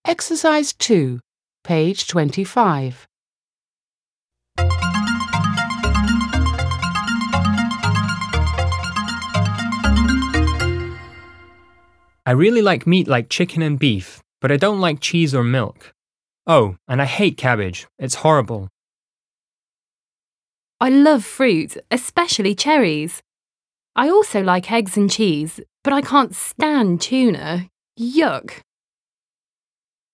Exercise 2, page 25. I really like meat like chicken and beef, but I don't like cheese or milk. Oh, and I hate cabbage. It's horrible. I love fruit, especially cherries. I also like eggs and cheese, but I can't stand tuna. Yuck!